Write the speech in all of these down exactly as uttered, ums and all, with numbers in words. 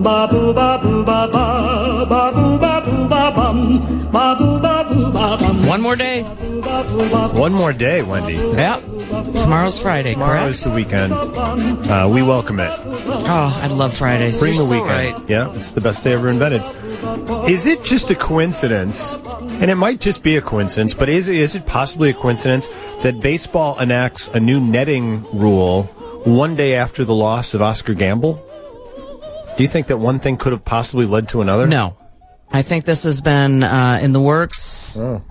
One more day. One more day, Wendy. Yeah. Tomorrow's Friday, Tomorrow's correct? the weekend. Uh, we welcome it. Oh, I love Fridays. Bring You're the so weekend. right. Yeah, it's the best day ever invented. Is it just a coincidence, and it might just be a coincidence, but is, is it possibly a coincidence that baseball enacts a new netting rule one day after the loss of Oscar Gamble? Do you think that one thing could have possibly led to another? No. I think this has been uh, in the works. Oh.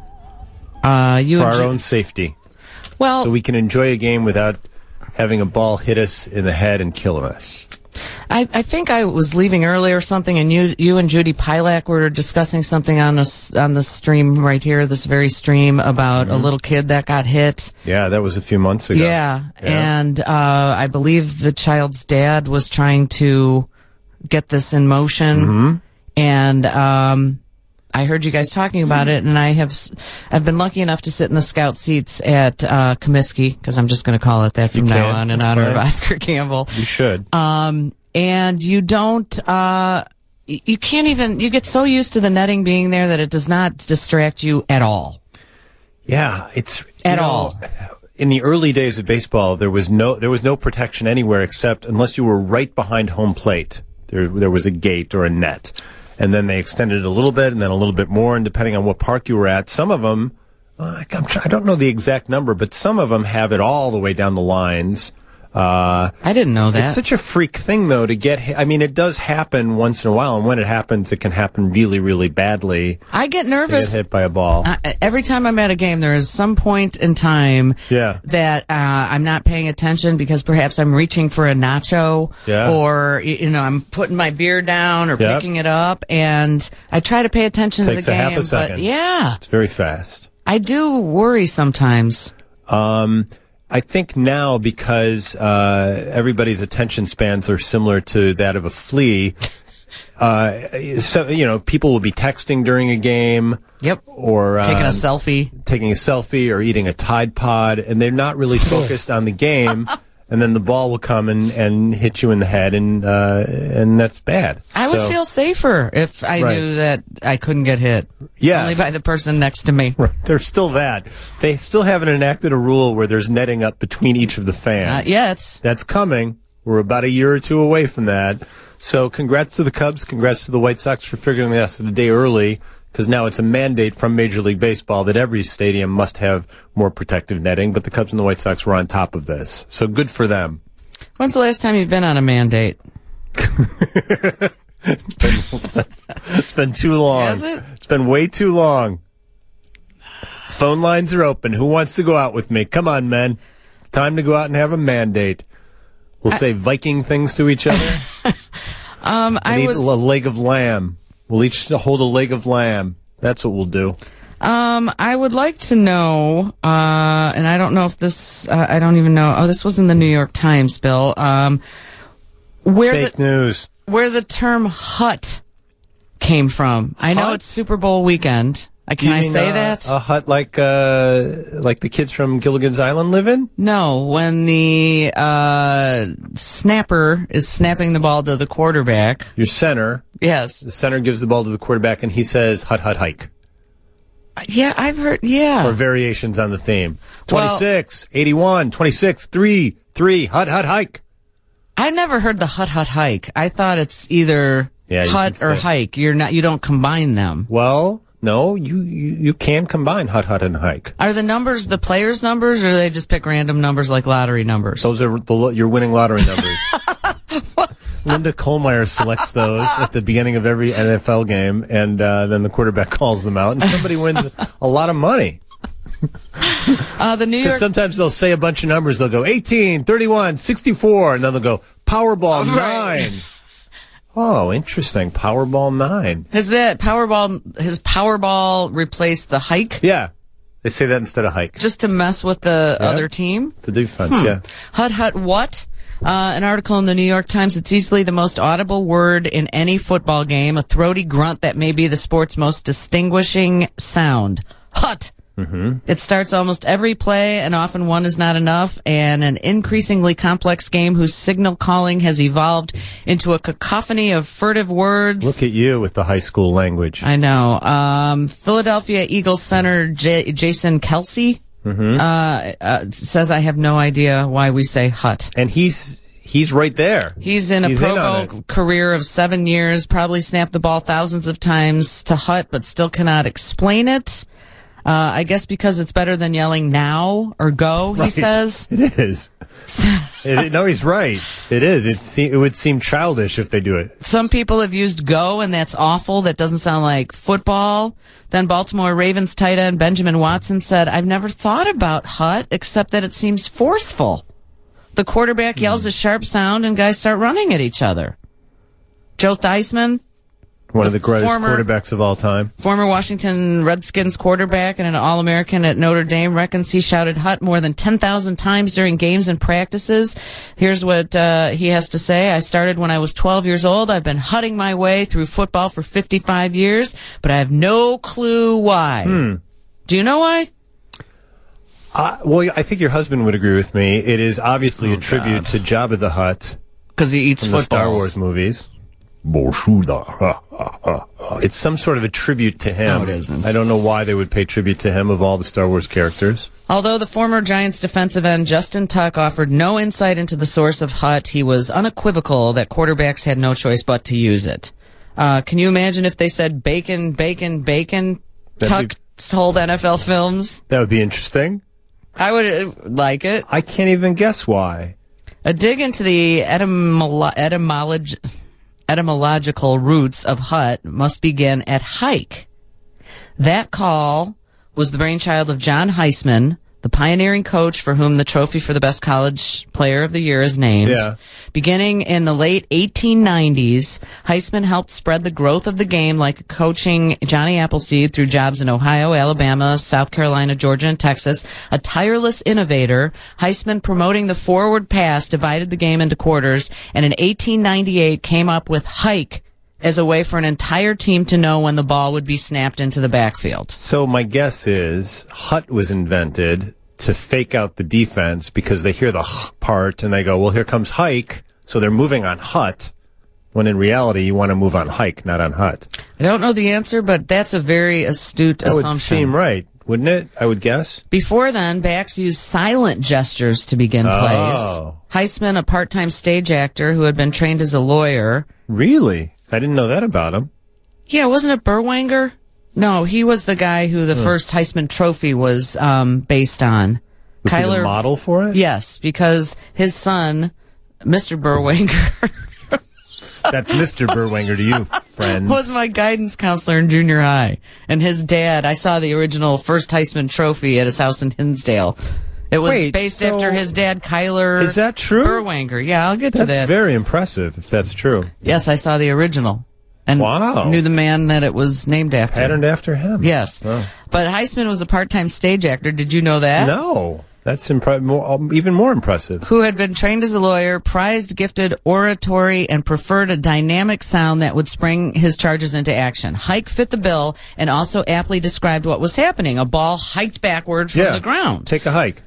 Uh, you For and our Ju- own safety. Well, So we can enjoy a game without having a ball hit us in the head and kill us. I, I think I was leaving early or something, and you you and Judy Pilak were discussing something on this, on the stream right here, this very stream, about Mm-hmm. a little kid that got hit. Yeah, that was a few months ago. Yeah, Yeah. and uh, I believe the child's dad was trying to get this in motion, Mm-hmm. and um, I heard you guys talking about it, and I have s- I've been lucky enough to sit in the scout seats at uh, Comiskey, because I'm just going to call it that from You now can. on in That's honor fine. of Oscar Gamble. You should. Um, and you don't, uh, y- you can't even, you get so used to the netting being there that it does not distract you at all. Yeah, it's At you know, all. In the early days of baseball, there was no there was no protection anywhere except unless you were right behind home plate. There there was a gate or a net, and then they extended it a little bit, and then a little bit more, and depending on what park you were at, some of them, uh, I'm try- I don't know the exact number, but some of them have it all the way down the lines. Uh, I didn't know that. It's such a freak thing, though, to get hit. I mean, it does happen once in a while, and when it happens, it can happen really, really badly. I get To get nervous. hit by a ball. Uh, every time I'm at a game, there is some point in time Yeah. that uh, I'm not paying attention because perhaps I'm reaching for a nacho, Yeah. or y- you know I'm putting my beer down or Yep. picking it up, and I try to pay attention Takes to a the game. half a second. But yeah, It's very fast. I do worry sometimes. Um, I think now because uh, everybody's attention spans are similar to that of a flea, uh, so, you know, people will be texting during a game. Yep. Or uh, Taking a selfie. taking a selfie or eating a Tide Pod, and they're not really focused on the game. And then the ball will come and, and hit you in the head, and uh, and that's bad. I would So- feel safer if I Right. knew that I couldn't get hit. Yes. Only by the person next to me. Right. There's still that. They still haven't enacted a rule where there's netting up between each of the fans. Uh, yeah, it's That's coming. We're about a year or two away from that. So congrats to the Cubs. Congrats to the White Sox for figuring this out a day early, because now it's a mandate from Major League Baseball that every stadium must have more protective netting. But the Cubs and the White Sox were on top of this. So good for them. When's the last time you've been on a mandate? It's been too long. Has it? It's been way too long. Phone lines are open. Who wants to go out with me? Come on, men. Time to go out and have a mandate. We'll say Viking things to each other. Um, I and eat was. a leg of lamb. We'll each hold a leg of lamb. That's what we'll do. Um, I would like to know, uh, and I don't know if this. Uh, I don't even know. Oh, this was in the New York Times, Bill. Um, where Fake the news. where the term "hut" came from. I know Hut? it's Super Bowl weekend. Uh, can You I mean, say uh, that? A hut like uh, like the kids from Gilligan's Island live in? No, when the uh, snapper is snapping the ball to the quarterback. Your center. Yes. The center gives the ball to the quarterback, and he says, hut, hut, hike. Yeah, I've heard. Yeah. Or variations on the theme. Well- twenty-six, eighty-one, twenty-six, three, three, hut, hut, hike. I never heard the hut hut hike. I thought it's either Yeah, you hut can or say- hike. You're not. You don't combine them. Well, no, you, you, you can combine hut, hut, and hike. Are the numbers the players' numbers, or do they just pick random numbers like lottery numbers? Those are the, your winning lottery numbers. Linda Kohlmeyer selects those at the beginning of every N F L game, and uh, then the quarterback calls them out, and somebody wins a lot of money. uh, the New Because York. sometimes they'll say a bunch of numbers. They'll go eighteen, thirty-one, sixty-four, and then they'll go Powerball Right. nine. Oh, interesting. Powerball nine. Has that Powerball? Has Powerball replaced the hike Yeah. They say that instead of hike. just to mess with the Yeah. other team? The defense, yeah. Hut hut what? Uh, an article in the New York Times. It's easily the most audible word in any football game. A throaty grunt that may be the sport's most distinguishing sound. Hut. Mm-hmm. It starts almost every play, and often one is not enough, and an increasingly complex game whose signal calling has evolved into a cacophony of furtive words. Look at you with the high school language. I know. Um, Philadelphia Eagles center J- Jason Kelsey mm-hmm. uh, uh, says, I have no idea why we say hut. And he's he's right there. He's in a he's Pro in Bowl career of seven years, probably snapped the ball thousands of times to hut, but still cannot explain it. Uh, I guess because it's better than yelling now or go, he right. says. It is. it, no, he's right. It is. It, se- it would seem childish if they do it. Some people have used go, and that's awful. That doesn't sound like football. Then Baltimore Ravens tight end Benjamin Watson said, I've never thought about hut, except that it seems forceful. The quarterback mm. yells a sharp sound, and guys start running at each other. Joe Theismann, one of the greatest former, quarterbacks of all time. Former Washington Redskins quarterback and an All-American at Notre Dame, reckons he shouted hut more than ten thousand times during games and practices. Here's what uh, he has to say. I started when I was twelve years old. I've been hutting my way through football for fifty-five years, but I have no clue why. Hmm. Do you know why? Uh, well, I think your husband would agree with me. It is obviously oh, a tribute God. to Jabba the Hutt. Because he eats from the Star footballs. Wars movies. It's some sort of a tribute to him. No, it isn't. I don't know why they would pay tribute to him of all the Star Wars characters. Although the former Giants defensive end Justin Tuck offered no insight into the source of hut, he was unequivocal that quarterbacks had no choice but to use it. Uh, can you imagine if they said bacon, bacon, bacon, That'd Tuck be, told N F L Films? That would be interesting. I would uh, like it. I can't even guess why. A dig into the etymolo- etymology... etymological roots of hut must begin at hike. That call was the brainchild of John Heisman, the pioneering coach for whom the trophy for the best college player of the year is named. Yeah. Beginning in the late eighteen nineties, Heisman helped spread the growth of the game like coaching Johnny Appleseed through jobs in Ohio, Alabama, South Carolina, Georgia, and Texas. A tireless innovator, Heisman promoting the forward pass divided the game into quarters, and in eighteen ninety-eight came up with hike as a way for an entire team to know when the ball would be snapped into the backfield. So my guess is hut was invented to fake out the defense because they hear the h part and they go, well, here comes hike. So they're moving on hut, when in reality you want to move on hike, not on hut. I don't know the answer, but that's a very astute that assumption. That would seem right, wouldn't it? I would guess. Before then, backs used silent gestures to begin oh. plays. Heisman, a part-time stage actor who had been trained as a lawyer. Really? I didn't know that about him. Yeah, wasn't it Berwanger? No, he was the guy who the hmm. first Heisman Trophy was um, based on. Was Kyler, he the model for it? Yes, because his son, Mister Berwanger... That's Mister Berwanger to you, friend. Was my guidance counselor in junior high. And his dad, I saw the original first Heisman Trophy at his house in Hinsdale. It was Wait, based so after his dad, Kyler Is that true? Berwanger. Yeah, I'll get to that's that. That's very impressive, if that's true. Yes, I saw the original. And wow. knew the man that it was named after. Patterned after him. Yes. Oh. But Heisman was a part-time stage actor. Did you know that? No. That's impre- more, even more impressive. Who had been trained as a lawyer, prized gifted oratory, and preferred a dynamic sound that would spring his charges into action. Hike fit the bill and also aptly described what was happening. A ball hiked backward from yeah. the ground. Take a hike.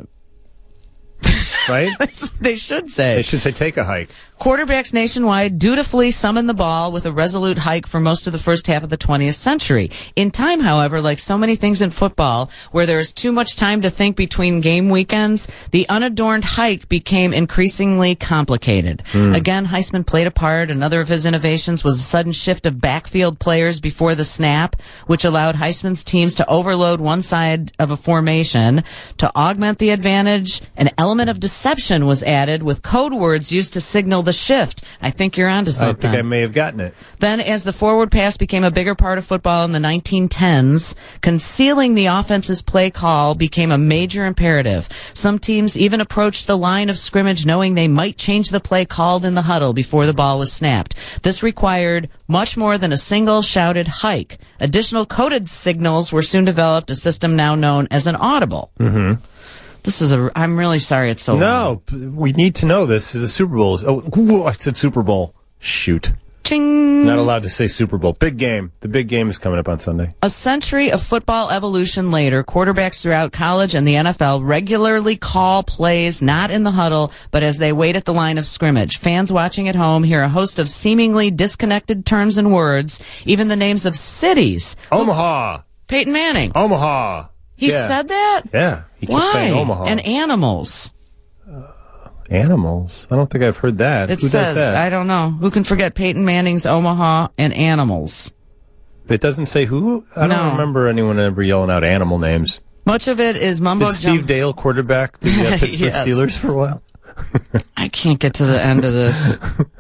Right? That's what they should say. They should say take a hike. Quarterbacks nationwide dutifully summoned the ball with a resolute hike for most of the first half of the twentieth century. In time, however, like so many things in football, where there is too much time to think between game weekends, the unadorned hike became increasingly complicated. Mm. Again, Heisman played a part. Another of his innovations was a sudden shift of backfield players before the snap, which allowed Heisman's teams to overload one side of a formation. To augment the advantage, an element of deception was added with code words used to signal the shift. I think you're onto something. I think I may have gotten it. Then, as the forward pass became a bigger part of football in the nineteen tens, concealing the offense's play call became a major imperative. Some teams even approached the line of scrimmage knowing they might change the play called in the huddle before the ball was snapped. This required much more than a single shouted hike. Additional coded signals were soon developed, a system now known as an audible. Mm-hmm. This is a. I'm really sorry it's so No, long. we need to know this. The Super Bowl is. Oh, ooh, I said Super Bowl. Shoot. Ching. Not allowed to say Super Bowl. Big game. The big game is coming up on Sunday. A century of football evolution later, quarterbacks throughout college and the N F L regularly call plays not in the huddle, but as they wait at the line of scrimmage. Fans watching at home hear a host of seemingly disconnected terms and words, even the names of cities. Omaha. Peyton Manning. Omaha. He yeah. said that? Yeah. He keeps Why? saying Omaha. And animals. Animals? I don't think I've heard that. It Who says, does that? I don't know. Who can forget Peyton Manning's Omaha and animals? It doesn't say who? I No. don't remember anyone ever yelling out animal names. Much of it is mumbo Did Steve jumbo. Dale quarterback the uh, Pittsburgh Yes. Steelers for a while? I can't get to the end of this.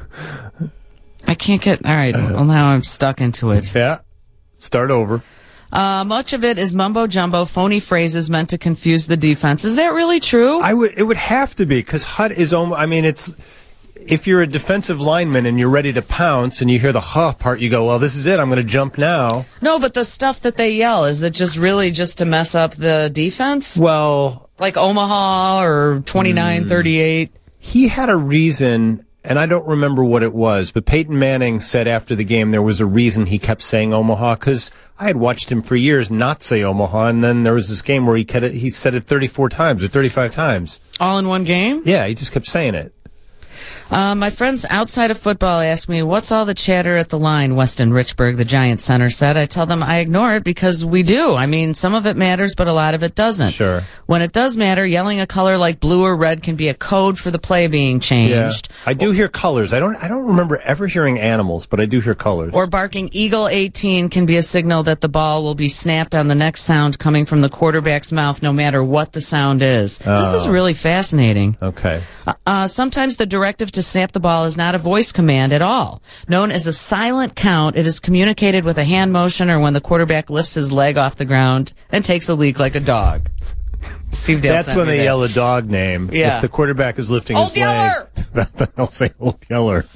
I can't get. All right. Well, now I'm stuck into it. Yeah. Start over. Uh, much of it is mumbo jumbo, phony phrases meant to confuse the defense. Is that really true? I would. It would have to be because Hut is. Om- I mean, it's. If you're a defensive lineman and you're ready to pounce and you hear the huh part, you go, well, this is it. I'm going to jump now. No, but the stuff that they yell, is it just really just to mess up the defense? Well, Like Omaha or twenty-nine thirty-eight? he had a reason, and I don't remember what it was, but Peyton Manning said after the game there was a reason he kept saying Omaha, because I had watched him for years not say Omaha, and then there was this game where he kept it, he said it thirty-four times or thirty-five times. All in one game? Yeah, he just kept saying it. Uh, my friends outside of football ask me, what's all the chatter at the line, Weston Richburg, the Giant center, said. I tell them I ignore it because we do. I mean, some of it matters, but a lot of it doesn't. Sure. When it does matter, yelling a color like blue or red can be a code for the play being changed. Yeah. I do hear colors. I don't I don't remember ever hearing animals, but I do hear colors. Or barking Eagle eighteen can be a signal that the ball will be snapped on the next sound coming from the quarterback's mouth, no matter what the sound is. Oh. This is really fascinating. Okay. Uh, sometimes the directive to snap the ball is not a voice command at all. Known as a silent count, it is communicated with a hand motion or when the quarterback lifts his leg off the ground and takes a leak like a dog. Steve Dale That's sent when me they that. yell a dog name. Yeah. If the quarterback is lifting Old his Yeller! leg, then they'll say Old Yeller.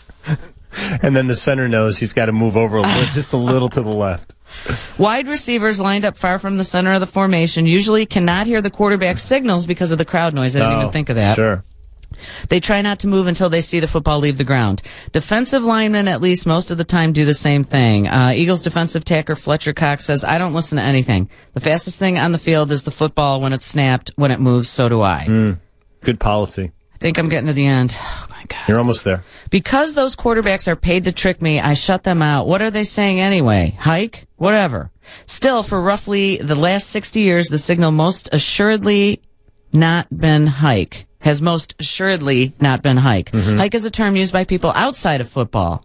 And then the center knows he's got to move over a little, just a little to the left. Wide receivers lined up far from the center of the formation usually cannot hear the quarterback's signals because of the crowd noise. I didn't Oh, even think of that. Sure. They try not to move until they see the football leave the ground. Defensive linemen, at least most of the time, do the same thing. Uh, Eagles defensive tackle Fletcher Cox says, I don't listen to anything. The fastest thing on the field is the football. When it's snapped, when it moves, so do I. Mm, good policy. I think I'm getting to the end. Oh, my God. You're almost there. Because those quarterbacks are paid to trick me, I shut them out. What are they saying anyway? Hike? Whatever. Still, for roughly the last sixty years, the signal most assuredly not been hike. Has most assuredly not been hike. Mm-hmm. Hike is a term used by people outside of football.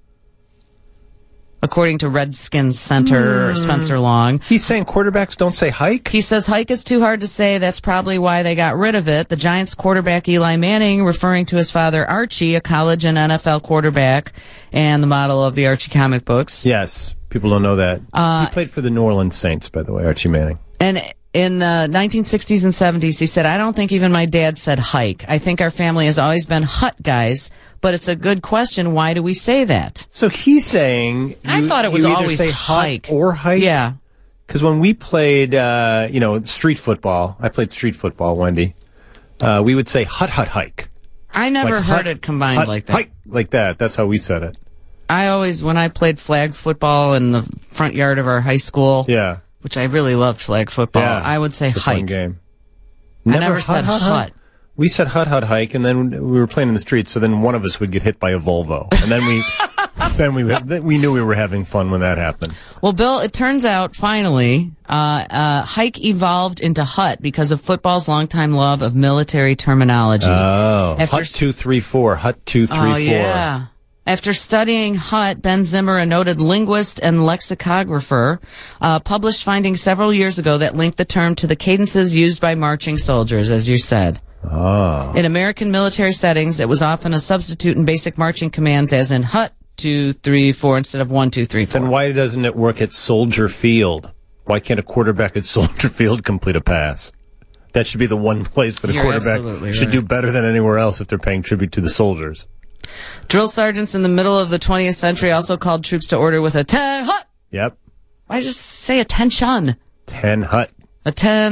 According to Redskins center Mm. Spencer Long. He's saying quarterbacks don't say hike? He says hike is too hard to say. That's probably why they got rid of it. The Giants quarterback Eli Manning, referring to his father Archie, a college and N F L quarterback, and the model of the Archie comic books. Yes. People don't know that. Uh, he played for the New Orleans Saints, by the way, Archie Manning. And in the nineteen sixties and seventies, he said, I don't think even my dad said hike. I think our family has always been hut guys, but it's a good question. Why do we say that? So he's saying... I you- thought it was you either always say hike. hut or hike? Yeah. Because when we played, uh, you know, street football, I played street football, Wendy, uh, we would say hut, hut, hike. I never Like heard hut, it combined hut, like that. Hike, like that. That's how we said it. I always, when I played flag football in the front yard of our high school, Yeah. which I really loved flag football, Yeah. I would say It's a fun hike. game. I never said hut. We said hut, hut, hike, and then we were playing in the streets, so then one of us would get hit by a Volvo. And then we... Then we then we knew we were having fun when that happened. Well, Bill, it turns out, finally, uh, uh, hike evolved into hut because of football's longtime love of military terminology. Oh. After Hut two three four. Hut two three four. Oh, yeah. After studying hut, Ben Zimmer, a noted linguist and lexicographer, uh, published findings several years ago that linked the term to the cadences used by marching soldiers, as you said. Oh. In American military settings, it was often a substitute in basic marching commands, as in hut, two, three, four, instead of one, two, three, four. Then why doesn't it work at Soldier Field? Why can't a quarterback at Soldier Field complete a pass? That should be the one place that a You're quarterback absolutely should right. do better than anywhere else if they're paying tribute to the soldiers. Drill sergeants in the middle of the twentieth century also called troops to order with a ten hut. Yep. Why just say attention? Ten hut. A ten hut.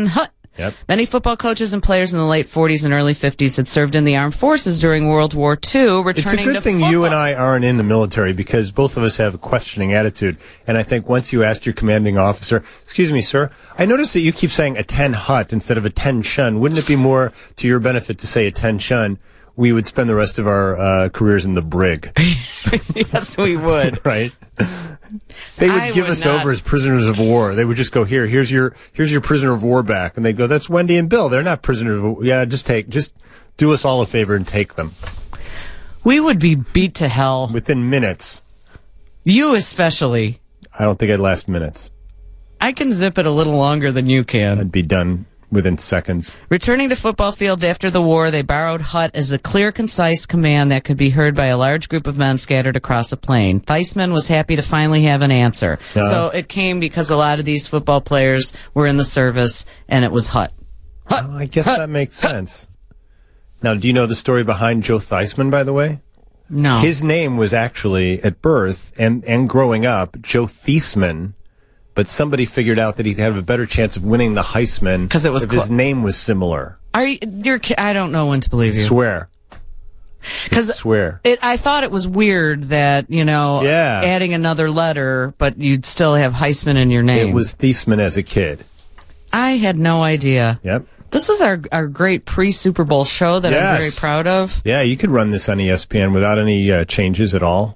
Yep. Many football coaches and players in the late forties and early fifties had served in the armed forces during World War Two, returning It's a good to thing football. you and I aren't in the military because both of us have a questioning attitude. And I think once you asked your commanding officer, excuse me, sir, I noticed that you keep saying attention instead of attention. Wouldn't it be more to your benefit to say attention? We would spend the rest of our uh, careers in the brig. Yes, we would. Right? They would I give would us not. over as prisoners of war. They would just go, here, here's your, here's your prisoner of war back. And they'd go, that's Wendy and Bill. They're not prisoners of war. Yeah, just take, just do us all a favor and take them. We would be beat to hell. Within minutes. You especially. I don't think I'd last minutes. I can zip it a little longer than you can. I'd be done within seconds. Returning to football fields after the war, they borrowed H U T as a clear, concise command that could be heard by a large group of men scattered across a plain. Theismann was happy to finally have an answer. Uh-huh. So it came because a lot of these football players were in the service, and it was H U T. Oh, I guess that makes sense. Now, do you know the story behind Joe Theismann, by the way? No. His name was actually, at birth and, and growing up, Joe Theismann, but somebody figured out that he'd have a better chance of winning the Heisman 'Cause it was if clo- his name was similar. Are you, you're, ki- I don't know when to believe you. Swear. Because Swear. it, I thought it was weird that, you know, Yeah. adding another letter, but you'd still have Heisman in your name. It was Theismann as a kid. I had no idea. Yep. This is our, our great pre-Super Bowl show that I'm Yes. very proud of. Yeah, you could run this on E S P N without any uh, changes at all.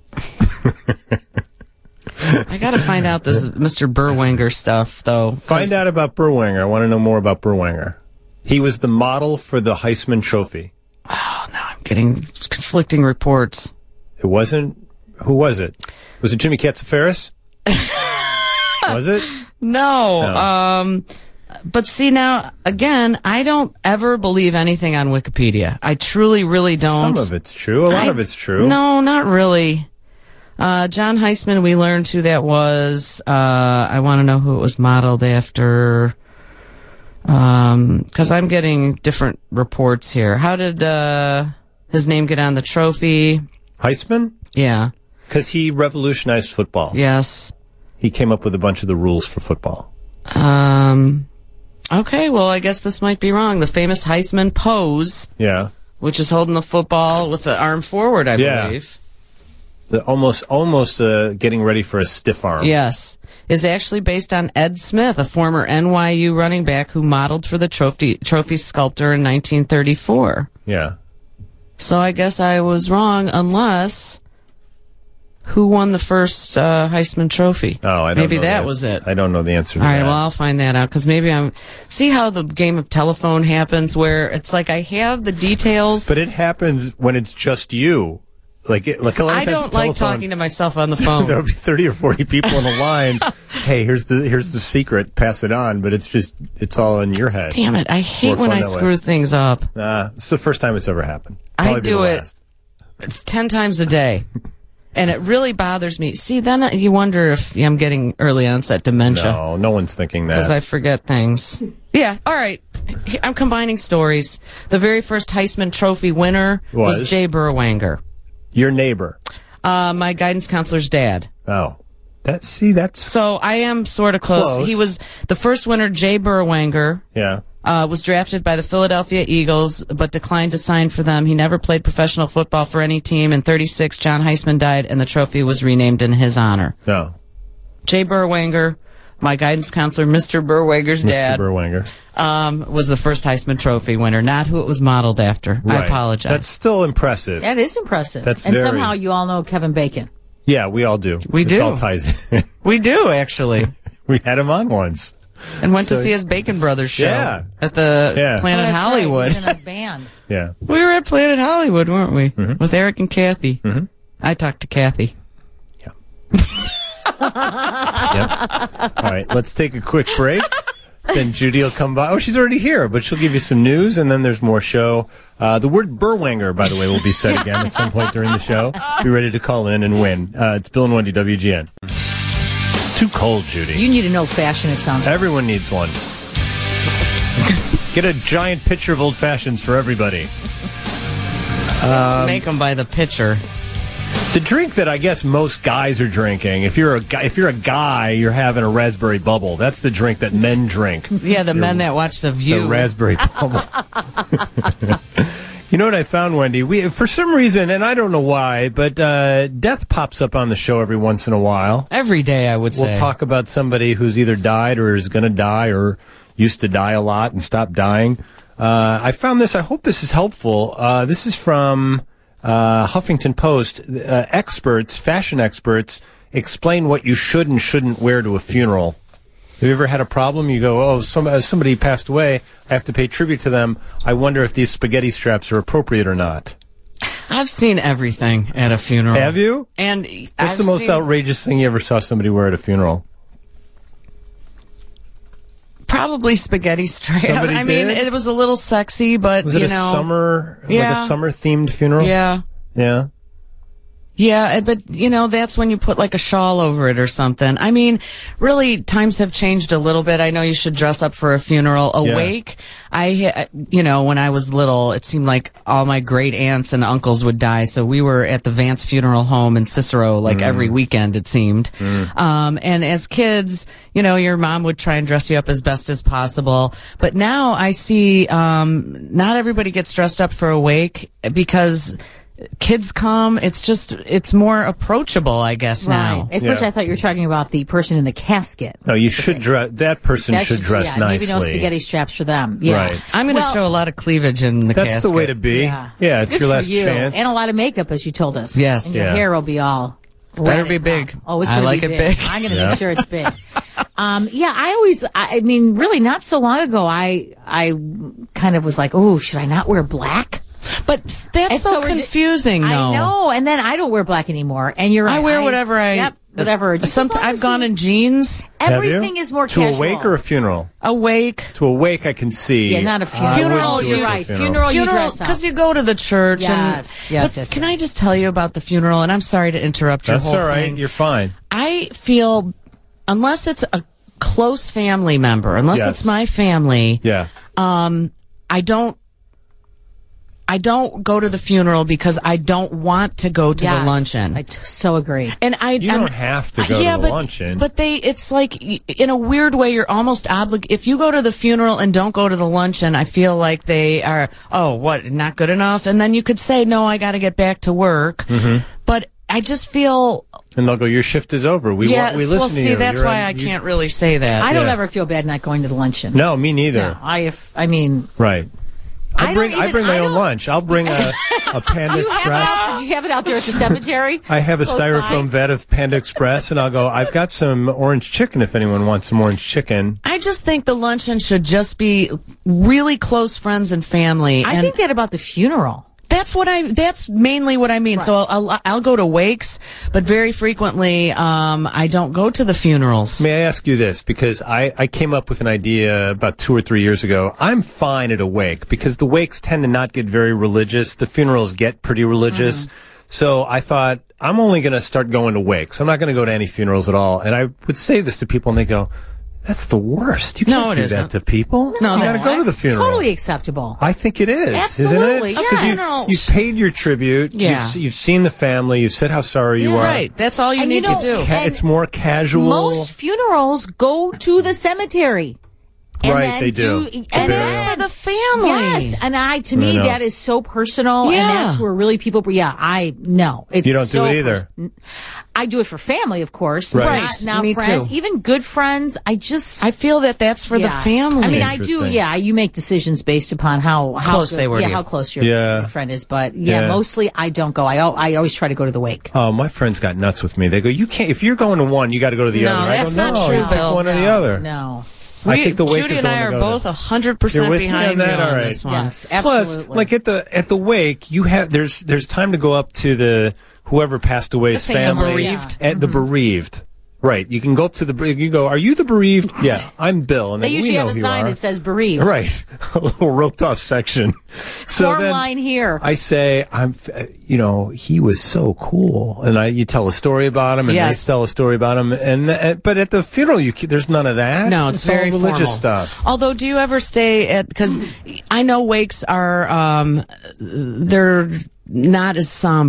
I got to find out this Mister Berwanger stuff, though. 'cause- Find out about Berwanger. I want to know more about Berwanger. He was the model for the Heisman Trophy. Oh, now I'm getting conflicting reports. It wasn't. Who was it? Was it Jimmy Katsafaris? Was it? No. No. Um, but see, now, again, I don't ever believe anything on Wikipedia. I truly, really don't. Some of it's true. A lot I- of it's true. No, not really. Uh, John Heisman, we learned who that was. Uh, I want to know who it was modeled after. Um, cause I'm getting different reports here. How did, uh, his name get on the trophy? Heisman? Yeah. Because he revolutionized football. Yes. He came up with a bunch of the rules for football. Um, okay. Well, I guess this might be wrong. The famous Heisman pose, Yeah. which is holding the football with the arm forward, I Yeah. believe. The almost, almost uh, getting ready for a stiff arm. Yes. Is actually based on Ed Smith, a former N Y U running back who modeled for the trophy, trophy sculptor in nineteen thirty-four. Yeah. So I guess I was wrong, unless who won the first uh, Heisman Trophy? Oh, I don't maybe know that the- was it. I don't know the answer to All right, that. well, I'll find that out because maybe I'm. See how the game of telephone happens, where it's like I have the details. But it happens when it's just you. Like, it, like a lot of I times don't the like telephone- talking to myself on the phone. There'll be thirty or forty people on the line. Hey, here's the here's the secret. Pass it on. But it's just it's all in your head. Damn it! I hate More when fun I that way. screw things up. Nah, it's the first time it's ever happened. I Probably be do the it last. ten times a day, and it really bothers me. See, then you wonder if I'm getting early onset dementia No, no one's thinking that. because I forget things. Yeah. All right. I'm combining stories. The very first Heisman Trophy winner was, Was? Jay Berwanger, Your neighbor. uh, my guidance counselor's dad. Oh, that see that's So I am sort of close. Close. He was the first winner. Jay Berwanger yeah. uh, was drafted by the Philadelphia Eagles, but declined to sign for them. He never played professional football for any team. In thirty-six, John Heisman died, and the trophy was renamed in his honor. No, Jay Berwanger, my guidance counselor, Mister Berwanger's Mister dad, Berwanger. um, was the first Heisman Trophy winner, not who it was modeled after. I Right. apologize. That's still impressive. That is impressive. That's and very- somehow you all know Kevin Bacon. Yeah, we all do. We It do. all ties in. we do, actually. We had him on once. And went So- to see his Bacon Brothers show Yeah. at the Yeah. Planet Oh, that's right. Hollywood. He's in a band. Yeah. We were at Planet Hollywood, weren't we? Mm-hmm. With Eric and Kathy. Mhm. I talked to Kathy. Yeah. Yep. All right, let's take a quick break. Then Judy will come by. Oh, she's already here, but she'll give you some news, and then there's more show. Uh, the word Berwanger, by the way, will be said again at some point during the show. Be ready to call in and win. Uh, it's Bill and Wendy, W G N. Too cold, Judy. You need to know fashion, it sounds like. Everyone needs one. Get a giant pitcher of old fashions for everybody. Um, Make them by the pitcher. The drink that I guess most guys are drinking. If you're a guy, if you're a guy, you're having a raspberry bubble. That's the drink that men drink. Yeah, the Your- men that watch The View. The raspberry bubble. You know what I found, Wendy? We, for some reason, and I don't know why, but uh, death pops up on the show every once in a while. Every day, I would say. We'll talk about somebody who's either died or is going to die or used to die a lot and stopped dying. Uh, I found this. I hope this is helpful. Uh, this is from uh, Huffington Post. Uh, experts, fashion experts, explain what you should and shouldn't wear to a funeral. Have you ever had a problem? You go, oh, some, uh, somebody passed away. I have to pay tribute to them. I wonder if these spaghetti straps are appropriate or not. I've seen everything at a funeral. Have you? And What's I've the most seen, outrageous thing you ever saw somebody wear at a funeral? Probably spaghetti strap. Somebody I mean, did? it was a little sexy, but Was it you a know, summer, Yeah. like a summer-themed funeral? yeah. Yeah. Yeah, but, you know, that's when you put, like, a shawl over it or something. I mean, really, times have changed a little bit. I know you should dress up for a funeral. A Yeah. wake, I, you know, when I was little, it seemed like all my great aunts and uncles would die. So we were at the Vance Funeral Home in Cicero, like, every weekend, it seemed. Um, and as kids, you know, your mom would try and dress you up as best as possible. But now I see, um, not everybody gets dressed up for a wake because kids come. It's just, it's more approachable, I guess, Right. now. At first, Yeah. I thought you were talking about the person in the casket. No, you should dress. That person That should dress yeah, nicely. Maybe no spaghetti straps for them. Yeah. Right. I'm going to Well, show a lot of cleavage in the That's casket. the way to be. Yeah, it's Good your for last you. chance. And a lot of makeup, as you told us. Yes. And your Yeah. hair will be all. Better red. be big. Oh, it's I gonna like be it big. big. I'm going to Yeah. make sure it's big. Um, yeah, I always, I, I mean, really not so long ago, I, I kind of was like, oh, should I not wear black? But that's It's so, so ridic- confusing, though. I know. And then I don't wear black anymore. And you're right. I wear whatever I. Yep, whatever. Just as Sometimes long I've as gone you- in jeans. Have you? Everything is more to casual. a wake or a funeral. Awake. To a wake, I can see. Yeah, not a I funeral. wouldn't Funeral, do it you're to a right. funeral. Funeral, you Funeral, dress up. because you go to the church. Yes, and, yes, but yes, can yes. I just tell you about the funeral? And I'm sorry to interrupt your That's whole all right. thing. You're fine. I feel, unless it's a close family member, unless Yes. it's my family, Yeah. um, I don't. I don't go to the funeral because I don't want to go to Yes, the luncheon. I t- so agree. And I, You I'm- don't have to go yeah, to the but, luncheon. But they, it's like, y- in a weird way, you're almost obligated. If you go to the funeral and don't go to the luncheon, I feel like they are, oh, what, not good enough? And then you could say, no, I got to get back to work. Mm-hmm. But I just feel, And they'll go, your shift is over. We yeah, want, we listen well, to see, you. that's You're why on- I you- can't really say that. I don't Yeah. ever feel bad not going to the luncheon. No, me neither. No, I, if, I mean, Right. I, I don't bring I even- bring my I own don't- lunch. I'll bring a, a Panda do you, have it Express. out, did you have it out there at the cemetery? I have a Close styrofoam by? vet of Panda Express, and I'll go, I've got some orange chicken if anyone wants some orange chicken. I just think the luncheon should just be really close friends and family. I and think that about the funeral. That's what I. That's mainly what I mean. So I'll, I'll I'll go to wakes, but very frequently um, I don't go to the funerals. May I ask you this? Because I, I came up with an idea about two or three years ago. I'm fine at a wake because the wakes tend to not get very religious. The funerals get pretty religious. Mm-hmm. So I thought, I'm only going to start going to wakes. I'm not going to go to any funerals at all. And I would say this to people, and they go, that's the worst. You can't No, it do isn't. that to people. No, you no, got to go to the That's funeral. Totally acceptable. I think it is, Absolutely, isn't it? yes. you, Funeral- you've paid your tribute. Yeah. You've, you've seen the family. You've said how sorry you Yeah, are. right. That's all you And you need know- to do. Ca- And it's more casual. Most funerals go to the cemetery. And Right, then they do. And And that's then- for the family. Yes, and I to I me know. that is so personal, Yeah. and that's where really people. Yeah, I no, it's You don't do so it either. pers- I do it for family, of course. Right. but Right, Not, not me friends, too. even good friends. I just I feel that that's for the yeah. family. I mean, I do. Interesting. Yeah, you make decisions based upon how, how Close good- they were to Yeah, you. how close your, Yeah. your friend is. But yeah, Yeah. mostly I don't go. I al- I always try to go to the wake. Oh, my friends got nuts with me. They go, "You can't. If you're going to one, you got to go to the No, other." I that's go, not no, true, you pick Bill. one or the No, other. No. I We- think the wake Judy is and the I one to are go both to. a hundred You're percent with me behind on that? you All on right. this one. Yes, Plus, absolutely. like at the at the wake, you have there's there's time to go up to the whoever passed away's The family, family, yeah. Bereaved. at the bereaved. Right, you can go up to the. You go. Are you the bereaved? Yeah, I'm Bill. And They then usually we know have a who you sign are. that says bereaved. Right, a little roped off section. So Form then line here. I say, I'm, uh, you know, he was so cool, and I, you tell a story about him, and Yes. they tell a story about him, and uh, but at the funeral, you there's none of that. No, it's, very all religious formal. stuff. Although, do you ever stay at? Because I know wakes are um, they're not as somber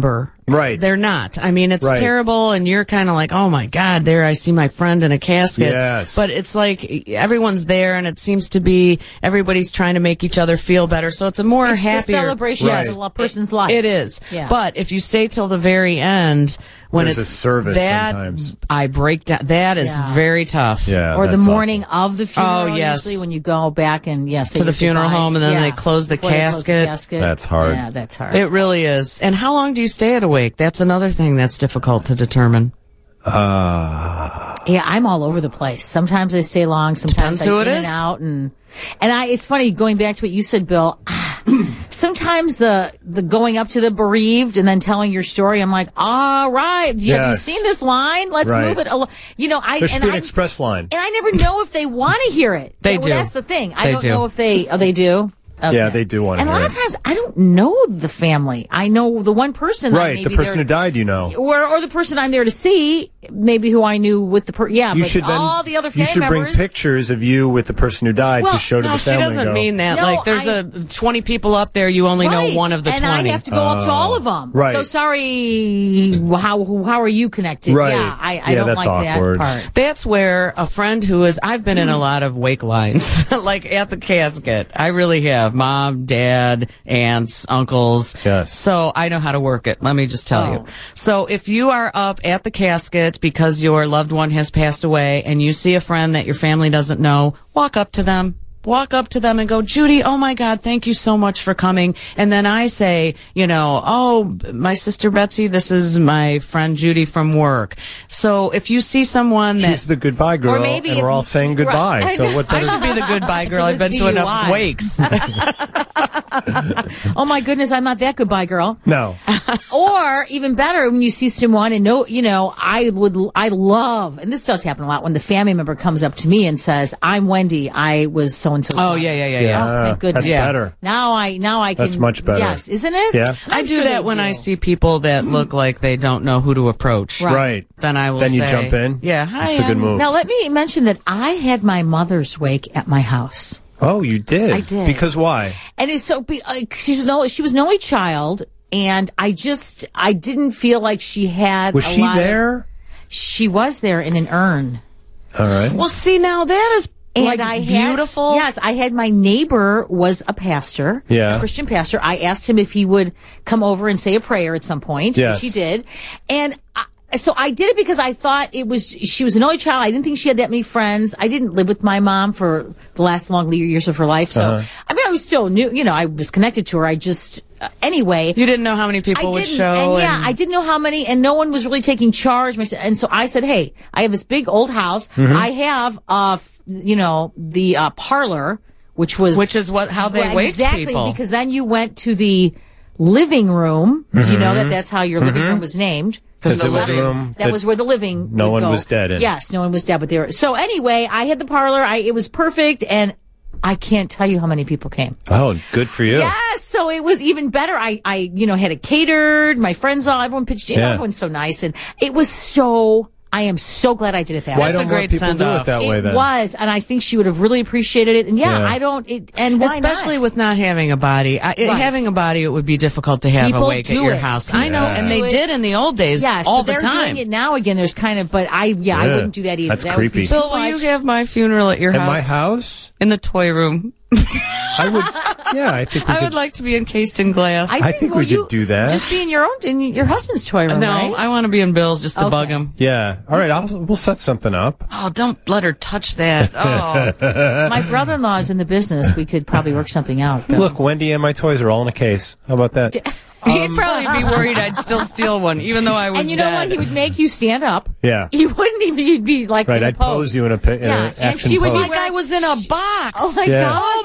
Right. They're not. I mean, it's Right. terrible, and you're kind of like, oh my God, there I see my friend in a casket. Yes. But it's like everyone's there, and it seems to be everybody's trying to make each other feel better. So it's a more It's happier a celebration Right. of a person's life. It is. Yeah. But if you stay till the very end, when There's it's a service that, sometimes. I break down. That is Yeah. very tough. Yeah. Or the that's morning of the funeral. Oh, yes. Usually when you go back and yeah, say To the your funeral goodbyes. home, and then Yeah. they close the Before they close the casket. casket. That's hard. Yeah, that's hard. It really is. And how long do you stay at a wake? That's another thing that's difficult to determine. Uh, Yeah, I'm all over the place. Sometimes I stay long. Sometimes Depends I who in it and is. out, and and I. It's funny going back to what you said, Bill. Sometimes the the going up to the bereaved and then telling your story, I'm like, all right, have you Yes. seen this line? Let's Right. move it. Al-. You know, I there should and be an I express line. and I never know if they want to hear it. They Well, do. That's the thing. I They don't do. know if they. Oh, they do. Okay. Yeah, they do wanna And a hear lot it. of times, I don't know the family. I know the one person. that Right. maybe The person they're- who died, you know. or or the person I'm there to see, maybe who I knew with the per- yeah, You but should then, all the other you family should bring members. pictures of you with the person who died Well, to show to No, the she family. doesn't and go, mean that. No, like, there's I- a twenty people up there. You only know Right. one of the and twenty. I have to go up to all of them. Right. So sorry. How how are you connected? Right. Yeah, I, I Yeah, don't that's like awkward. that part. That's where a friend who is, I've been in a lot of wake lines, like at the casket. I really have. Mom, dad, aunts, uncles. Yes. So I know how to work it. Let me just tell Oh. you. So if you are up at the casket because your loved one has passed away and you see a friend that your family doesn't know, walk up to them. Walk up to them and go, Judy, oh my God, thank you so much for coming. And then I say, you know, oh, my sister Betsy, this is my friend Judy from work. So if you see someone that She's the goodbye girl, Or maybe and if we're all you- saying goodbye. Right. So what I better? should be the goodbye girl. I've been It's to enough B U I. wakes. Oh my goodness, I'm not that goodbye girl. No. Or even better, when you see someone and know, you know, I would, I love, and this does happen a lot when the family member comes up to me and says, "I'm Wendy. I was so and so." Oh, yeah, yeah, yeah, yeah. Oh, thank goodness. That's better. Now I, now I can. That's much better. Yes, isn't it? Yeah. I I'm do sure that they when do. I see people that look like they don't know who to approach. Right. Right. Then I will Then you say, jump in? Yeah, hi. That's a good I'm- move. Now let me mention that I had my mother's wake at my house. Oh, you did? I did. Because why? And it's so be- uh, she was no she was an only child, and I just I didn't feel like she had. Was a she lot of- there? she was there in an urn, All right. Well, see, now that is and like I had, beautiful. Yes, I had my neighbor was a pastor, Yeah. a Christian pastor. I asked him if he would come over and say a prayer at some point, Yes. which he did, and. I, So I did it because I thought it was, she was an only child. I didn't think she had that many friends. I didn't live with my mom for the last long years of her life. So, Uh-huh. I mean, I was still new, you know, I was connected to her. I just, uh, anyway. You didn't know how many people I would didn't, show. and yeah, and- I didn't know how many, and no one was really taking charge. My- And so I said, "Hey, I have this big old house. Mm-hmm. I have, uh, f- you know, the uh, parlor, which was Which is what how they Well, waked exactly people. because then you went to the living room. Do you know that that's how your living room was named? Because the it was a living- room That was where the living. no would one go. was dead in. Yes, no one was dead, but they were. So anyway, I had the parlor. I it was perfect, and I can't tell you how many people came. Oh, good for you. Yes, so it was even better. I, I, you know, had it catered. My friends all, everyone pitched in. Yeah. Everyone's so nice, and it was so. I am so glad I did it that Why way. That's don't a more great people do it send-off. that way It then? was, and I think she would have really appreciated it. And yeah, Yeah. I don't. It, and why Especially not? with not having a body. I, Right. Having a body, it would be difficult to have People a wake at do your it. house. I know, Yeah. and they Do it. did in the old days yes, all but the they're time. doing it now again. There's kind of, but I, yeah, I Yeah. wouldn't do that either. That's that would be creepy. too Bill, will you much. have my funeral at your At house? my house? In the toy room. I would. Yeah, I think we I could. would like to be encased in glass. I think well, we could you- do that. Just be in your own, in your husband's toy room, no, right? I want to be in Bill's just to Okay. bug him. Yeah. All right. I'll, we'll set something up. Oh, don't let her touch that. Oh, My brother-in-law is in the business. We could probably work something out. Bill. Look, Wendy and my toys are all in a case. How about that? he'd probably be worried I'd still steal one, even though I was and you know dead. what? He would make you stand up. Yeah. He wouldn't even. You'd be like Right, in a I'd pose you in a pi- in yeah, an and action she would pose. be like I was in a box. Oh my Yeah. god! Oh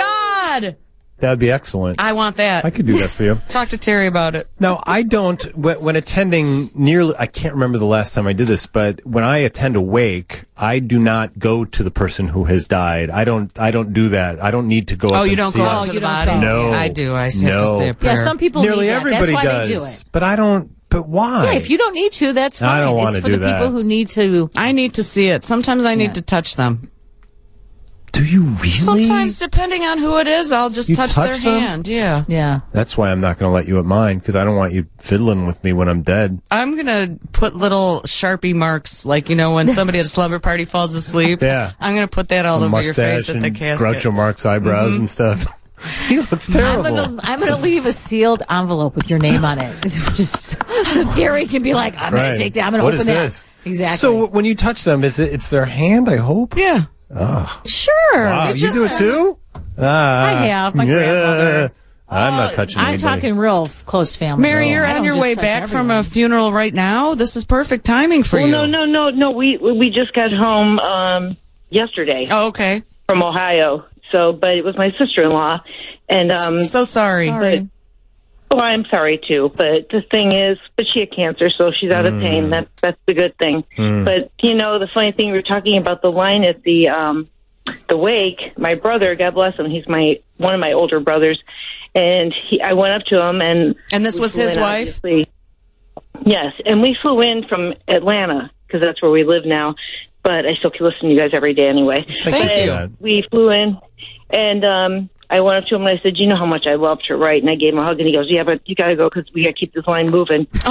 my God! That would be excellent. I want that. I could do that for you. Talk to Terry about it. Now, I don't, when, when attending nearly, I can't remember the last time I did this, but when I attend a wake, I do not go to the person who has died. I don't, I don't do that. I don't need to go up Oh, you and don't see go them. out Oh, to you the don't body? go. No. I do. I have to No. say a prayer. Yeah, some people Nearly need that. everybody That's why does. they do it. But I don't, but why? Yeah, if you don't need to, that's fine. I don't wanna it's for do the people that. who need to. I need to see it. Sometimes I need Yeah. to touch them. Do you Really? Sometimes, depending on who it is, I'll just You touch, touch their them? hand. Yeah. Yeah. That's why I'm not going to let you at mine, because I don't want you fiddling with me when I'm dead. I'm going to put little Sharpie marks, like, you know, when somebody at a slumber party falls asleep. Yeah. I'm going to put that all A over your face mustache at the and casket. Groucho Marx eyebrows Mm-hmm. and stuff. He looks I'm terrible. gonna I'm gonna leave a sealed envelope with your name on it, just so Terry can be like, I'm Right. gonna take that. I'm gonna What open is that. this? Exactly. So when you touch them, is it? It's their hand, I hope. Yeah. sure. Wow, It you just- do it too? Ah, I have, my yeah. grandmother. I'm not touching I'm anybody. talking real f- close family. Mary, No, you're I on don't your just way touch back from everyone. a funeral right now. This is perfect timing for Well, you. no, no, no, no. We we just got home um, yesterday Oh, okay. from Ohio. So, but it was my sister-in-law, and um, So sorry. Sorry. oh, I'm sorry too. But the thing is, but she had cancer, so she's out of pain. That's that's the good thing. But you know, the funny thing, we were talking about the line at the um, the wake. My brother, God bless him, he's my one of my older brothers, and he, I went up to him, and And this we was flew his in, wife? obviously. Yes, and we flew in from Atlanta because that's where we live now. But I still can listen to you guys every day anyway. Thank But you. God. We flew in, and um, I went up to him and I said, "You know how much I loved her, right?" And I gave him a hug, and he goes, "Yeah, but you got to go because we got to keep this line moving." It's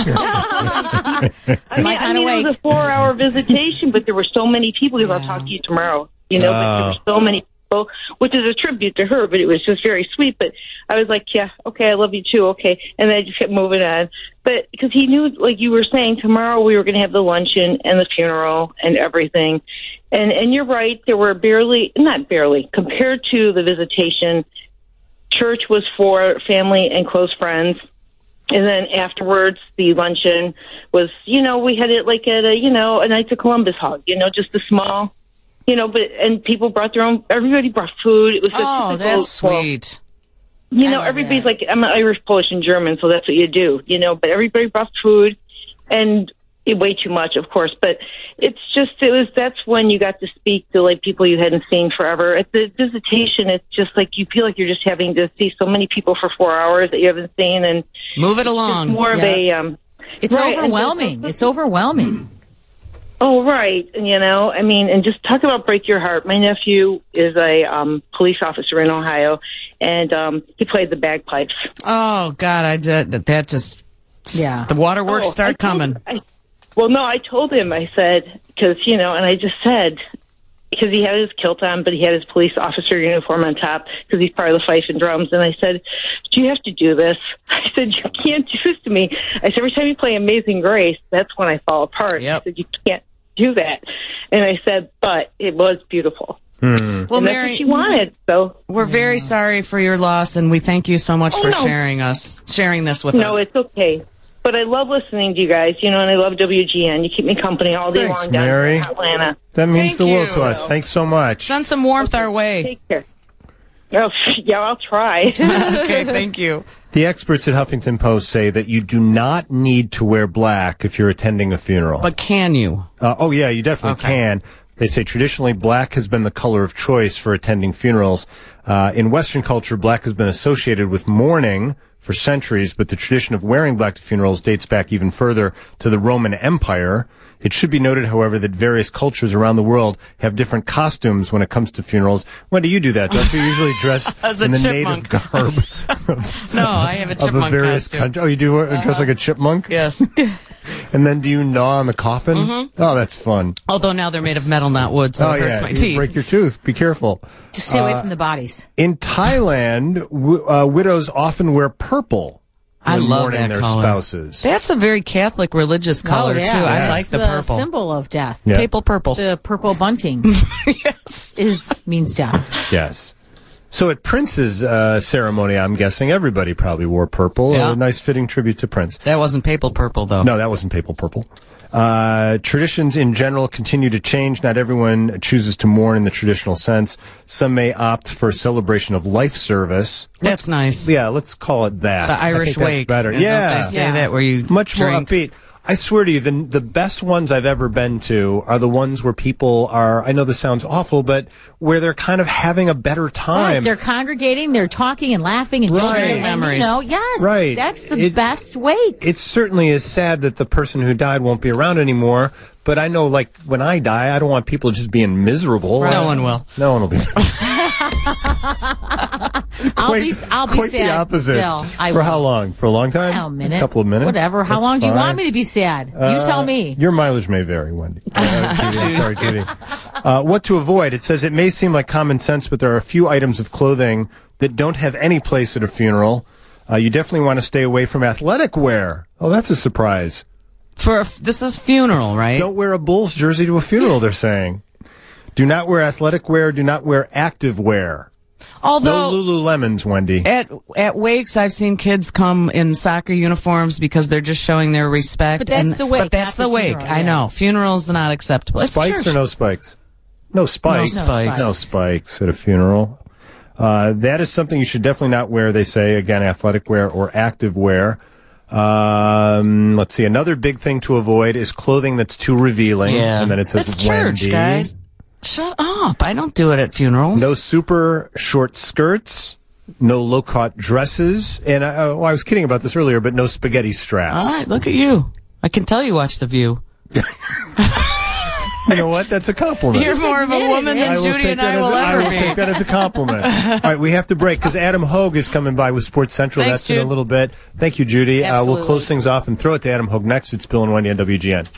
my I kind mean, of it wake. was a four-hour visitation, but there were so many people. Because I'll talk to you tomorrow. You know, but there were so many people, which is a tribute to her. But it was just very sweet. But I was like, "Yeah, okay, I love you too, okay." And then I just kept moving on. But because he knew, like you were saying, tomorrow we were going to have the luncheon and the funeral and everything. And and you're right, there were barely, not barely, compared to the visitation, church was for family and close friends. And then afterwards, the luncheon was, you know, we had it like at a, you know, a Knights of Columbus hug, you know, just a small, you know, but, and people brought their own, everybody brought food. It was just Oh, typical, that's well, sweet. you I know, love everybody's that. like, I'm Irish, Polish, and German, so that's what you do, you know, but everybody brought food and it, way too much, of course, but it's just, it was, that's when you got to speak to like people you hadn't seen forever. At the visitation, it's just like, you feel like you're just having to see so many people for four hours that you haven't seen, and Move it it's along. more of Yeah. a, um, It's right, and overwhelming. then- It's overwhelming. Oh, right. And, you know, I mean, and just talk about break your heart. My nephew is a um, police officer in Ohio, and um, he played the bagpipes. Oh, God, I did. That just, Yeah. the waterworks Oh, start I told- coming. I, well, no, I told him, I said, because, you know, and I just said, because he had his kilt on, but he had his police officer uniform on top because he's part of the fife and drums. And I said, do you have to do this? I said, you can't do this to me. I said, every time you play Amazing Grace, that's when I fall apart. Yep. I said, you can't do that. And I said, but it was beautiful. Well, and that's what Mary, she wanted. So, we're very sorry for your loss, and we thank you so much Oh, for no. sharing us, sharing this with no, us. it's okay. But I love listening to you guys, you know, and I love W G N. You keep me company all day Thanks, long down Mary. in Atlanta. That means Thank the world you. to us. Thanks so much. Send some warmth our way. Take care. Oh, yeah, I'll try. Okay, thank you. The experts at Huffington Post say that you do not need to wear black if you're attending a funeral. But can you? Uh, oh, yeah, you definitely Okay. can. They say traditionally black has been the color of choice for attending funerals. Uh, in Western culture, black has been associated with mourning for centuries, but the tradition of wearing black to funerals dates back even further to the Roman Empire. It should be noted, however, that various cultures around the world have different costumes when it comes to funerals. When do you do that? Don't you usually dress As a in the chipmunk. native garb of, No, I have a of a chipmunk various costume. country? Oh, you do uh, dress like a chipmunk? Yes. And then do you gnaw on the coffin? Mm-hmm. Oh, that's fun. Although now they're made of metal, not wood, so Oh, it hurts yeah. my You teeth. break your tooth. Be careful. Just stay away from the bodies. In Thailand, w- uh, widows often wear purple I when love mourning that their color. spouses. That's a very Catholic religious color, oh, yeah. too. I That's like the, the purple. symbol of death. Yeah. Papal purple. The purple bunting Yes. is means death. Yes. So at Prince's uh, ceremony, I'm guessing everybody probably wore purple. Yeah. A nice fitting tribute to Prince. That wasn't papal purple, though. No, that wasn't papal purple. Uh, traditions in general continue to change. Not everyone chooses to mourn in the traditional sense. Some may opt for a celebration of life service. That's nice. Yeah, let's call it that. The I Irish think that's wake. better. Is Yeah. They say Yeah. that where you Much more drink. upbeat. I swear to you, the the best ones I've ever been to are the ones where people are, I know this sounds awful, but where they're kind of having a better Right, time. they're congregating, they're talking and laughing and Right. sharing Sharing and, memories. You know, yes, Right. that's the It- best wake. It certainly is sad that the person who died won't be around anymore, But I know, like, when I die, I don't want people just being miserable. Right. No one will. No one will be. I'll quite, be, I'll be quite sad. the opposite. Bill, I For will. how long? For a long time? A minute. A couple of minutes? Whatever. How That's long do you fine. want me to be sad? You Uh, tell me. Your mileage may vary, Wendy. Uh, Judy, I'm sorry, Judy. Uh, what to avoid? It says it may seem like common sense, but there are a few items of clothing that don't have any place at a funeral. Uh, you definitely want to stay away from athletic wear. Oh, that's a surprise. For a, this is funeral, right? Don't wear a Bulls jersey to a funeral, they're saying. Do not wear athletic wear. Do not wear active wear. Although no Lululemons, Wendy. At at wakes, I've seen kids come in soccer uniforms because they're just showing their respect. But that's and, the wake, But that's not the the wake. funeral, I yeah. know. Funerals are not acceptable. It's Spikes church. or no spikes? No spikes. No spikes. No spikes at a funeral. Uh, that is something you should definitely not wear, they say. Again, athletic wear or active wear. Um, let's see. Another big thing to avoid is clothing that's too revealing. Yeah. And then it says It's Wendy. church, guys. Shut up. I don't do it at funerals. No super short skirts. No low-cut dresses. And I, oh, I was kidding about this earlier, but no spaghetti straps. All right, look at you. I can tell you watch The View. You know what? That's a compliment. You're more of a admitted woman it. than I will Judy take and that I as will a- I ever will be. take that as a compliment. All right, we have to break because Adam Hogue is coming by with Sports Central. Thanks, That's in a Jude. little bit. Thank you, Judy. Uh, we'll Absolutely. close things off and throw it to Adam Hogue next. It's Bill and Wendy on W G N.